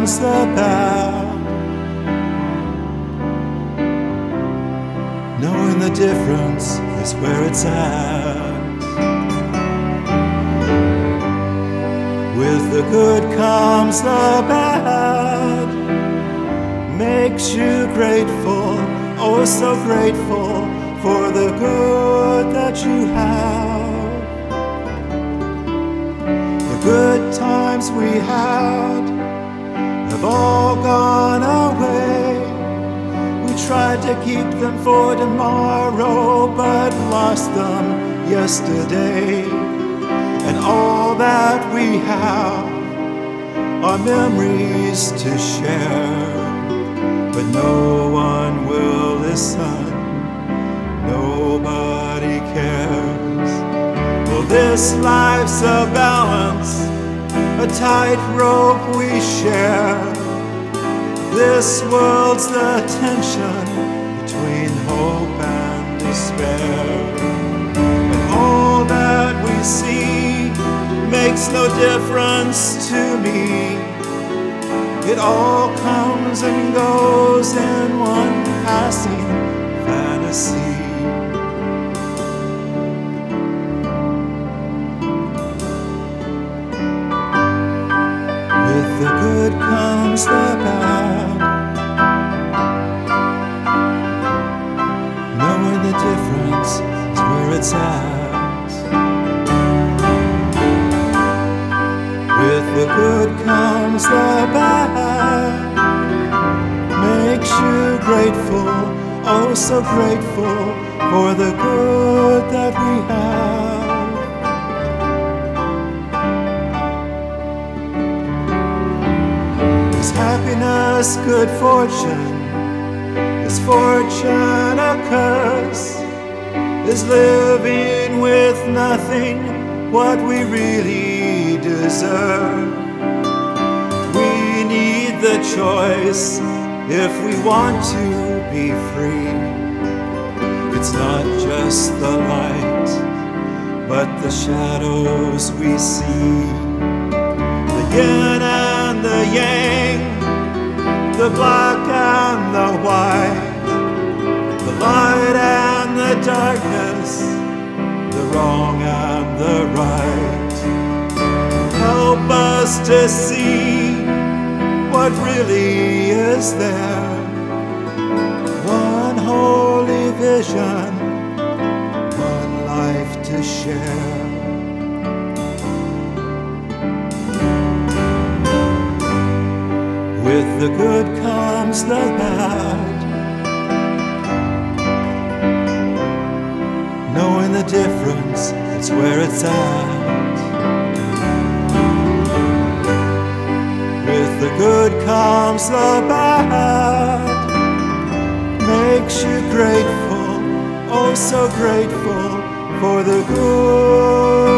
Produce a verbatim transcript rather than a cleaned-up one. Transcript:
comes the bad. Knowing the difference is where it's at. With the good comes the bad. Makes you grateful, oh so grateful for the good that you have. The good times we had have all gone away. We tried to keep them for tomorrow, but lost them yesterday. And all that we have are memories to share. But no one will listen, nobody cares. Well, this life's a balance, a tightrope we share. This world's the tension between hope and despair. And all that we see makes no difference to me. It all comes and goes in one passing fantasy. With the good comes the bad. Knowing the difference is where it's at. With the good comes the bad. Makes you grateful, oh so grateful for the good that we have. Is happiness good fortune? Is fortune a curse? Is living with nothing what we really deserve? We need the choice if we want to be free. It's not just the light, but the shadows we see. The yin and the yang, the black and the white, the light and the darkness, the wrong and the right. Help us to see what really is there. One holy vision, one life to share. With the good comes the bad. Knowing the difference is where it's at. With the good comes the bad. Makes you grateful, oh so grateful for the good